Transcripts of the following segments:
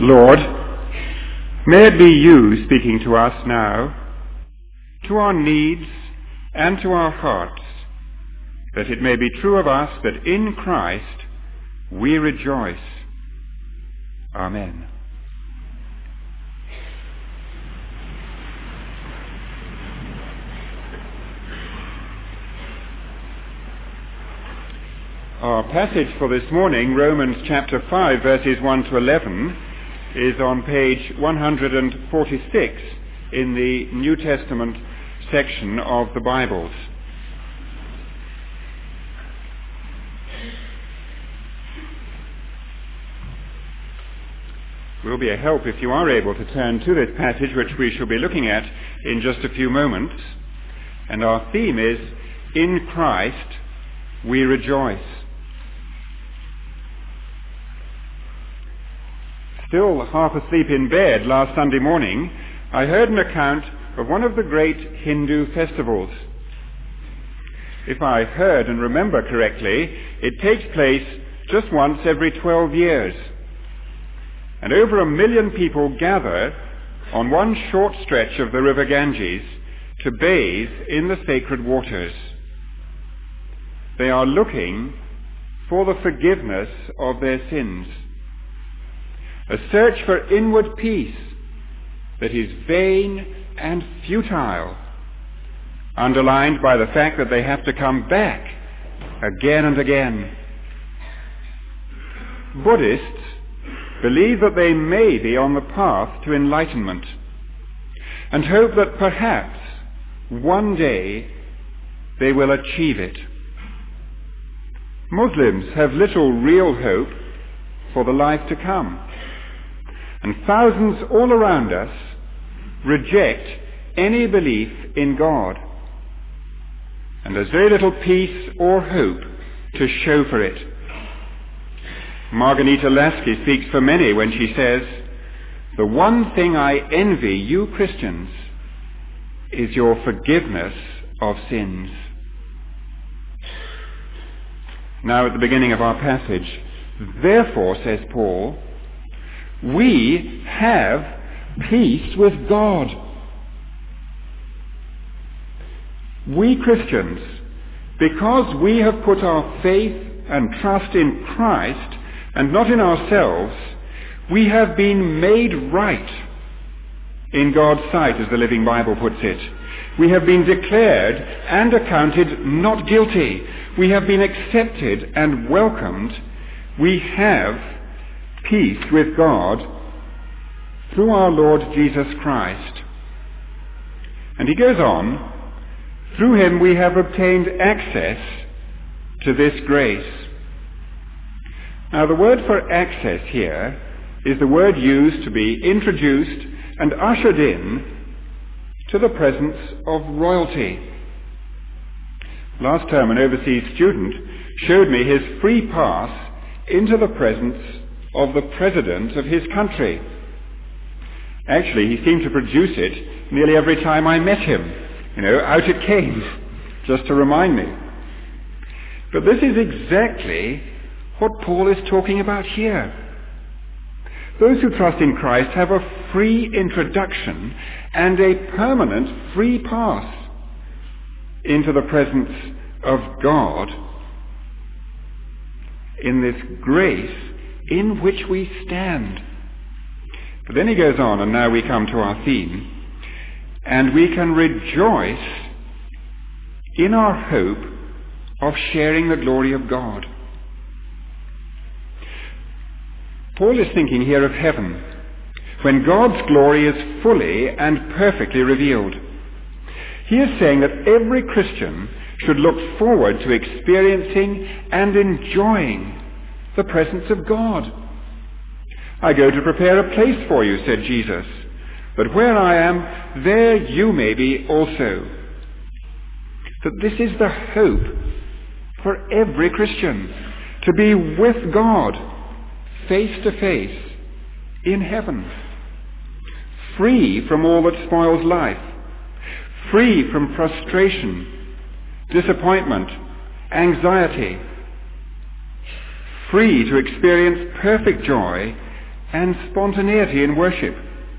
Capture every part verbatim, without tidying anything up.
Lord, may it be you speaking to us now, to our needs and to our hearts, that it may be true of us that in Christ we rejoice. Amen. Our passage for this morning, Romans chapter five, verses one to eleven, is on page one hundred forty-six in the New Testament section of the Bibles. It will be a help if you are able to turn to this passage, which we shall be looking at in just a few moments. And our theme is, In Christ we rejoice. Still half asleep in bed last Sunday morning, I heard an account of one of the great Hindu festivals. If I heard and remember correctly, it takes place just once every twelve years. And over a million people gather on one short stretch of the river Ganges to bathe in the sacred waters. They are looking for the forgiveness of their sins. A search for inward peace that is vain and futile, underlined by the fact that they have to come back again and again. Buddhists believe that they may be on the path to enlightenment and hope that perhaps one day they will achieve it. Muslims have little real hope for the life to come. And thousands all around us reject any belief in God. And there's very little peace or hope to show for it. Margarita Lasky speaks for many when she says, "The one thing I envy you Christians is your forgiveness of sins." Now at the beginning of our passage, "Therefore," says Paul, "we have peace with God." We Christians, because we have put our faith and trust in Christ and not in ourselves, we have been made right in God's sight, as the Living Bible puts it. We have been declared and accounted not guilty. We have been accepted and welcomed. We have peace with God through our Lord Jesus Christ. And he goes on, through him we have obtained access to this grace. Now the word for access here is the word used to be introduced and ushered in to the presence of royalty. Last term an overseas student showed me his free pass into the presence of the president of his country. Actually, he seemed to produce it nearly every time I met him. You know, out it came, just to remind me. But this is exactly what Paul is talking about here. Those who trust in Christ have a free introduction and a permanent free pass into the presence of God in this grace in which we stand. But then he goes on, and now we come to our theme, and we can rejoice in our hope of sharing the glory of God. Paul is thinking here of heaven, when God's glory is fully and perfectly revealed. He is saying that every Christian should look forward to experiencing and enjoying the presence of God. "I go to prepare a place for you," said Jesus, "but where I am, there you may be also." That this is the hope for every Christian, to be with God face to face in heaven, free from all that spoils life, free from frustration, disappointment, anxiety, free to experience perfect joy and spontaneity in worship,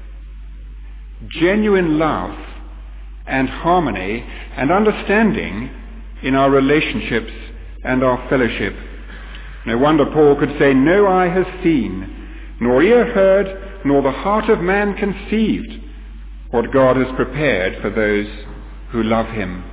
genuine love and harmony and understanding in our relationships and our fellowship. No wonder Paul could say, "No eye has seen, nor ear heard, nor the heart of man conceived what God has prepared for those who love him."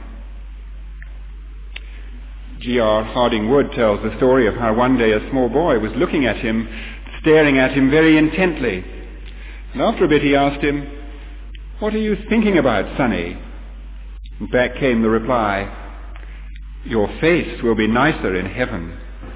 G R Harding Wood tells the story of how one day a small boy was looking at him, staring at him very intently. And after a bit he asked him, "What are you thinking about, Sonny?" And back came the reply, "Your face will be nicer in heaven."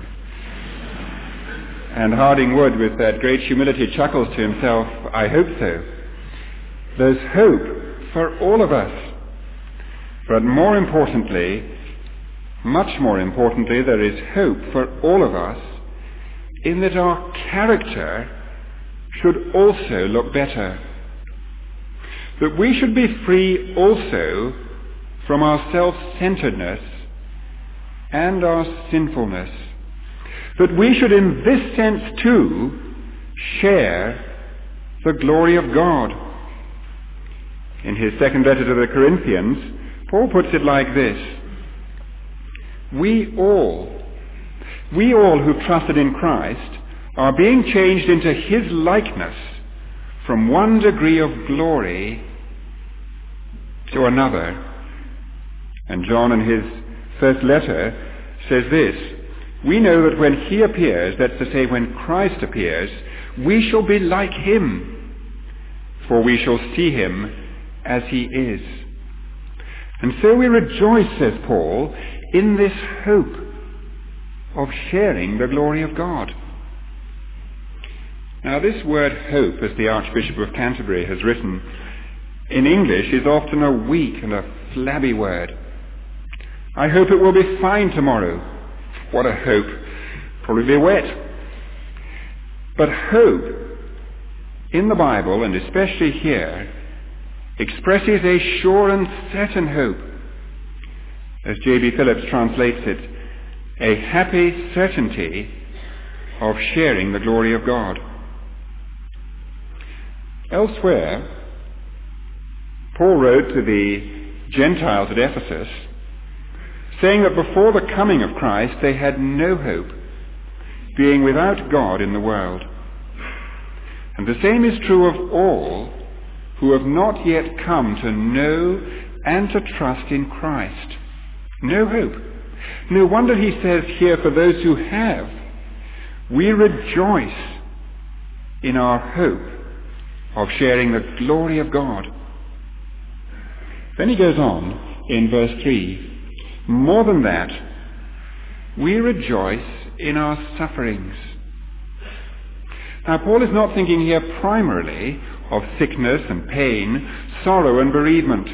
And Harding Wood, with that great humility, chuckles to himself, "I hope so." There's hope for all of us. But more importantly, much more importantly, there is hope for all of us in that our character should also look better. That we should be free also from our self-centeredness and our sinfulness. That we should in this sense too share the glory of God. In his second letter to the Corinthians, Paul puts it like this: We all, we all who trusted in Christ are being changed into his likeness from one degree of glory to another. And John in his first letter says this: We know that when he appears, that's to say when Christ appears, we shall be like him, for we shall see him as he is. And so we rejoice, says Paul, in this hope of sharing the glory of God. Now this word hope, as the Archbishop of Canterbury has written, in English is often a weak and a flabby word. I hope it will be fine tomorrow. What a hope. Probably be wet. But hope in the Bible, and especially here, expresses a sure and certain hope. As J B Phillips translates it, a happy certainty of sharing the glory of God. Elsewhere, Paul wrote to the Gentiles at Ephesus, saying that before the coming of Christ they had no hope, being without God in the world. And the same is true of all who have not yet come to know and to trust in Christ. No hope. No wonder he says here, for those who have, we rejoice in our hope of sharing the glory of God. Then he goes on in verse three, more than that, we rejoice in our sufferings. Now Paul is not thinking here primarily of sickness and pain, sorrow and bereavement.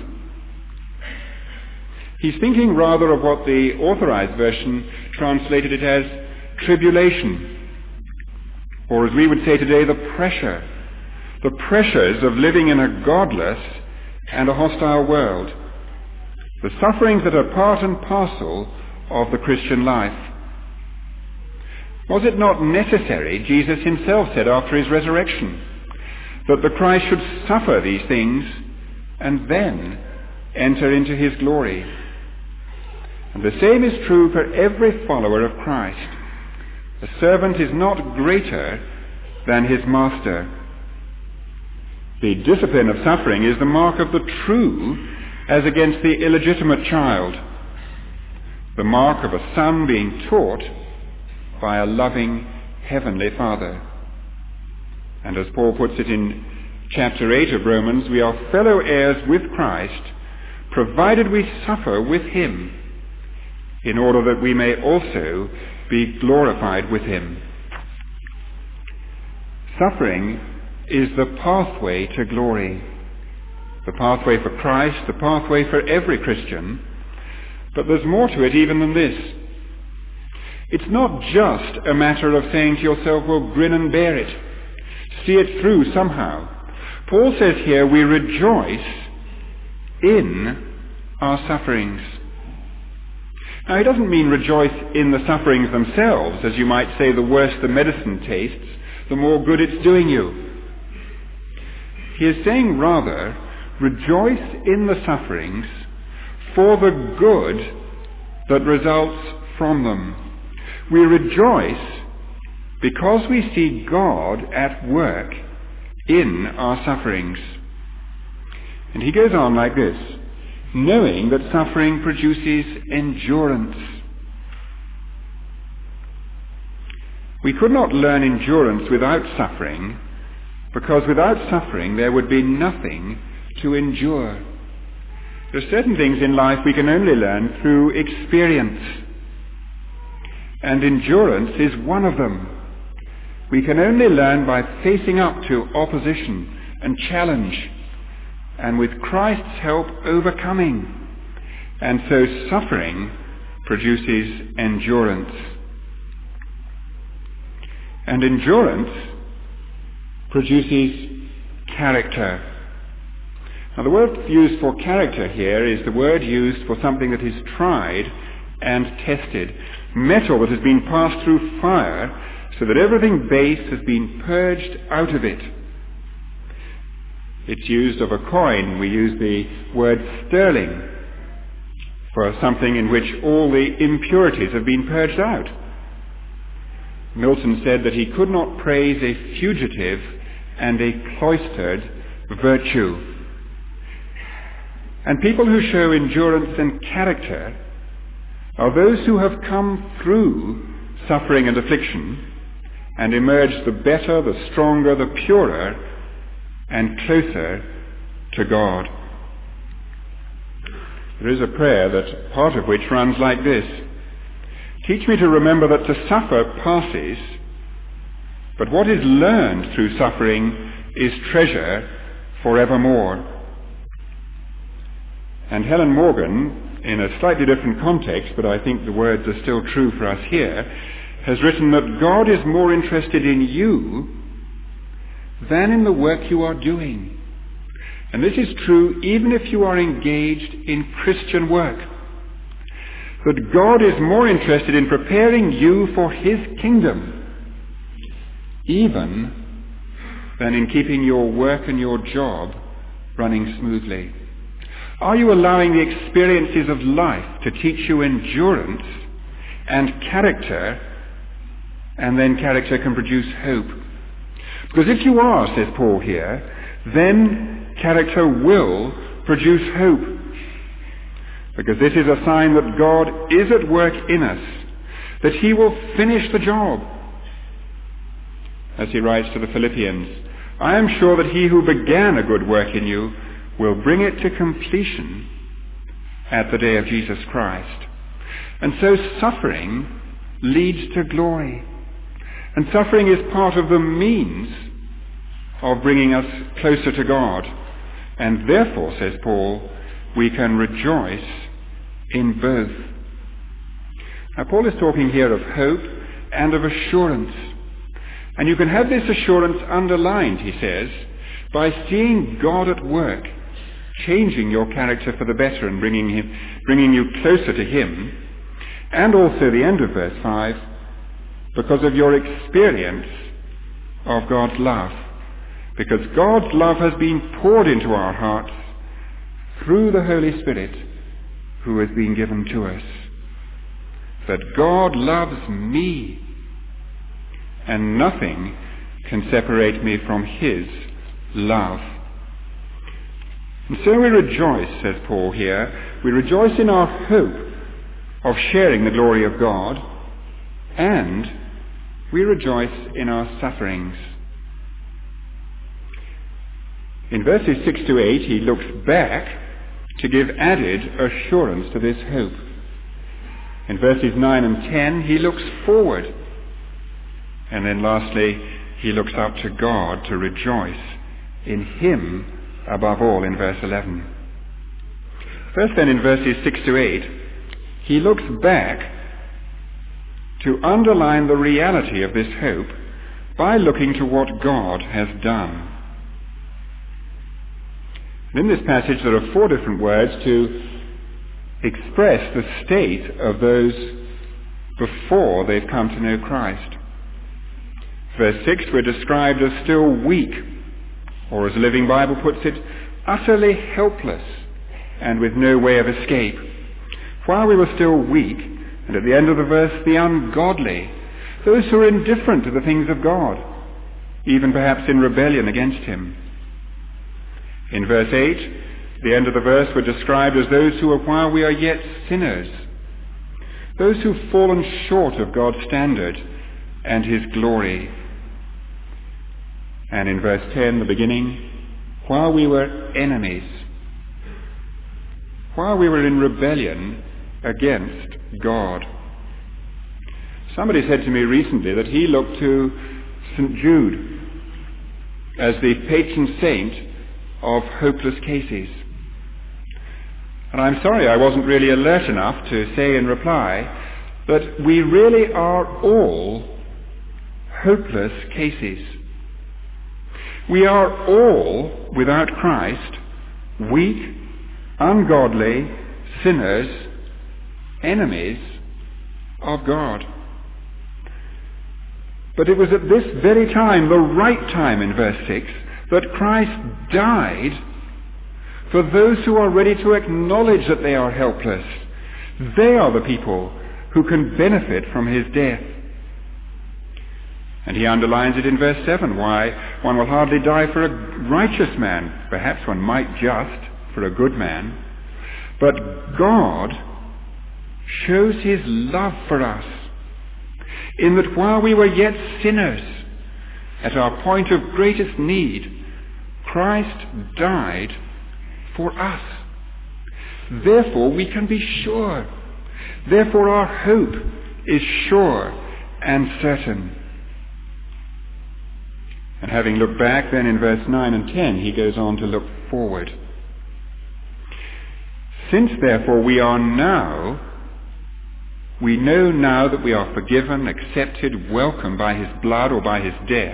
He's thinking rather of what the Authorized Version translated it as tribulation, or as we would say today, the pressure, the pressures of living in a godless and a hostile world, the sufferings that are part and parcel of the Christian life. Was it not necessary, Jesus himself said after his resurrection, that the Christ should suffer these things and then enter into his glory? And the same is true for every follower of Christ. The servant is not greater than his master. The discipline of suffering is the mark of the true as against the illegitimate child, the mark of a son being taught by a loving heavenly Father. And as Paul puts it in chapter eight of Romans, we are fellow heirs with Christ, provided we suffer with him, in order that we may also be glorified with him. Suffering is the pathway to glory, the pathway for Christ, the pathway for every Christian. But there's more to it even than this. It's not just a matter of saying to yourself, well, grin and bear it, see it through somehow. Paul says here, we rejoice in our sufferings. Now, he doesn't mean rejoice in the sufferings themselves, as you might say, the worse the medicine tastes, the more good it's doing you. He is saying rather, rejoice in the sufferings for the good that results from them. We rejoice because we see God at work in our sufferings. And he goes on like this, knowing that suffering produces endurance. We could not learn endurance without suffering, because without suffering there would be nothing to endure. There are certain things in life we can only learn through experience, and endurance is one of them. We can only learn by facing up to opposition and challenge, and with Christ's help overcoming. And so suffering produces endurance. And endurance produces character. Now the word used for character here is the word used for something that is tried and tested. Metal that has been passed through fire so that everything base has been purged out of it. It's used of a coin. We use the word sterling for something in which all the impurities have been purged out. Milton said that he could not praise a fugitive and a cloistered virtue. And people who show endurance and character are those who have come through suffering and affliction and emerged the better, the stronger, the purer, and closer to God. There is a prayer that part of which runs like this. Teach me to remember that to suffer passes, but what is learned through suffering is treasure forevermore. And Helen Morgan, in a slightly different context, but I think the words are still true for us here, has written that God is more interested in you than in the work you are doing. And this is true even if you are engaged in Christian work. That God is more interested in preparing you for his kingdom, even than in keeping your work and your job running smoothly. Are you allowing the experiences of life to teach you endurance and character, and then character can produce hope? Because if you are, says Paul here, then character will produce hope. Because this is a sign that God is at work in us, that he will finish the job. As he writes to the Philippians, I am sure that he who began a good work in you will bring it to completion at the day of Jesus Christ. And so suffering leads to glory. And suffering is part of the means of bringing us closer to God. And therefore, says Paul, we can rejoice in both. Now, Paul is talking here of hope and of assurance. And you can have this assurance underlined, he says, by seeing God at work, changing your character for the better and bringing him, bringing you closer to him. And also the end of verse five, because of your experience of God's love. Because God's love has been poured into our hearts through the Holy Spirit who has been given to us. That God loves me, and nothing can separate me from his love. And so we rejoice, says Paul here, we rejoice in our hope of sharing the glory of God, and we rejoice in our sufferings. In verses six to eight, he looks back to give added assurance to this hope. In verses nine and ten, he looks forward. And then lastly, he looks up to God to rejoice in him above all in verse eleven. First then in verses six to eight, he looks back to underline the reality of this hope by looking to what God has done. And in this passage there are four different words to express the state of those before they've come to know Christ. Verse six, we're described as still weak, or as the Living Bible puts it, utterly helpless and with no way of escape. While we were still weak, and at the end of the verse, the ungodly, those who are indifferent to the things of God, even perhaps in rebellion against him. In verse eight, the end of the verse, we're described as those who are, while we are yet sinners, those who've fallen short of God's standard and his glory. And in verse ten, the beginning, while we were enemies, while we were in rebellion against God. Somebody said to me recently that he looked to Saint Jude as the patron saint of hopeless cases. And I'm sorry I wasn't really alert enough to say in reply that we really are all hopeless cases. We are all, without Christ, weak, ungodly, sinners, enemies of God. But it was at this very time, the right time in verse six, that Christ died for those who are ready to acknowledge that they are helpless. They are the people who can benefit from his death. And he underlines it in verse seven, why one will hardly die for a righteous man. Perhaps one might just for a good man. But God shows his love for us in that while we were yet sinners, at our point of greatest need, Christ died for us. Therefore we can be sure. Therefore our hope is sure and certain. And having looked back, then in verse nine and ten, he goes on to look forward. Since therefore we are now, we know now that we are forgiven, accepted, welcomed by his blood or by his death,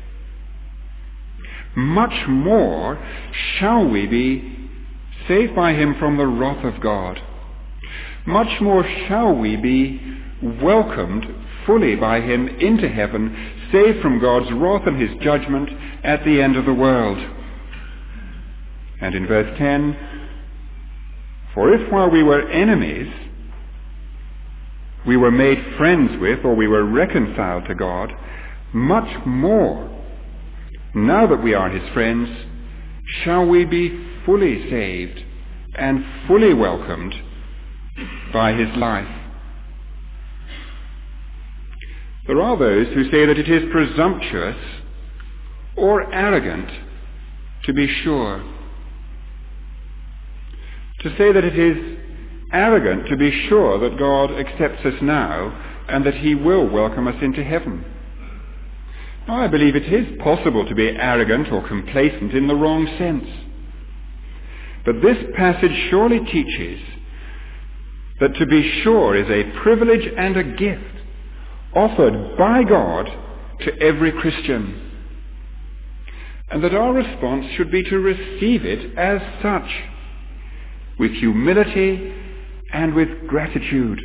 much more shall we be saved by him from the wrath of God. Much more shall we be welcomed fully by him into heaven, saved from God's wrath and his judgment at the end of the world. And in verse ten, for if while we were enemies, we were made friends with, or we were reconciled to God, much more, now that we are his friends, shall we be fully saved and fully welcomed by his life. There are those who say that it is presumptuous or arrogant to be sure. To say that it is arrogant to be sure that God accepts us now and that he will welcome us into heaven. Now, I believe it is possible to be arrogant or complacent in the wrong sense. But this passage surely teaches that to be sure is a privilege and a gift offered by God to every Christian, and that our response should be to receive it as such, with humility and with gratitude.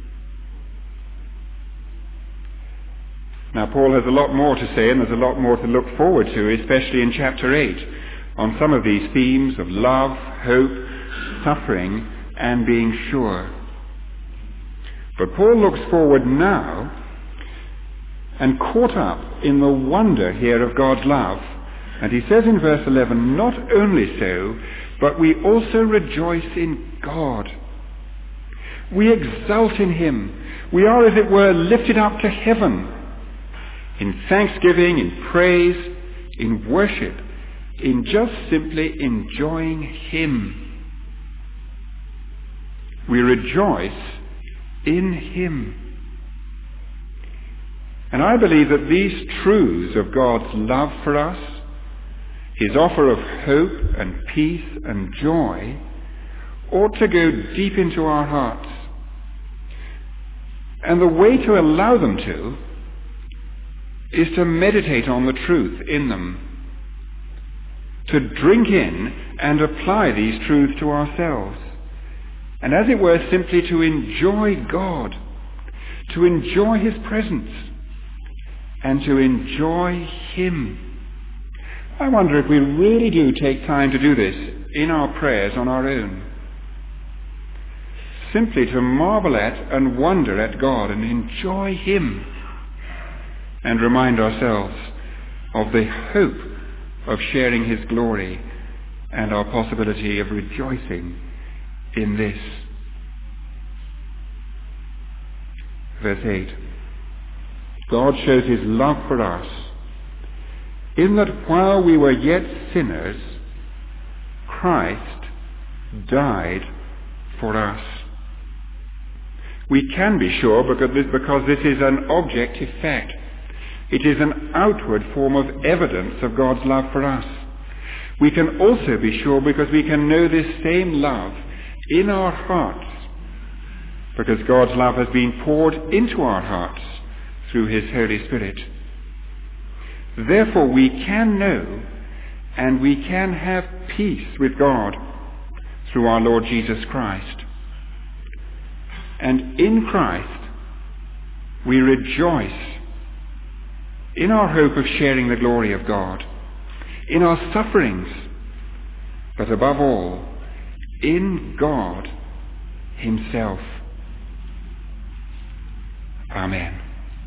Now, Paul has a lot more to say, and there's a lot more to look forward to, especially in chapter eight, on some of these themes of love, hope, suffering, and being sure. But Paul looks forward now, and caught up in the wonder here of God's love. And he says in verse eleven, not only so, but we also rejoice in God. We exult in him. We are, as it were, lifted up to heaven in thanksgiving, in praise, in worship, in just simply enjoying him. We rejoice in him. And I believe that these truths of God's love for us, his offer of hope and peace and joy, ought to go deep into our hearts. And the way to allow them to is to meditate on the truth in them, to drink in and apply these truths to ourselves, and as it were, simply to enjoy God, to enjoy his presence, and to enjoy him. I wonder if we really do take time to do this in our prayers on our own. Simply to marvel at and wonder at God and enjoy him, and remind ourselves of the hope of sharing his glory and our possibility of rejoicing in this. Verse eight. God shows his love for us in that while we were yet sinners, Christ died for us. We can be sure because this, because this is an objective fact. It is an outward form of evidence of God's love for us. We can also be sure because we can know this same love in our hearts, because God's love has been poured into our hearts through his Holy Spirit. Therefore we can know and we can have peace with God through our Lord Jesus Christ. And in Christ we rejoice in our hope of sharing the glory of God, in our sufferings, but above all, in God himself. Amen.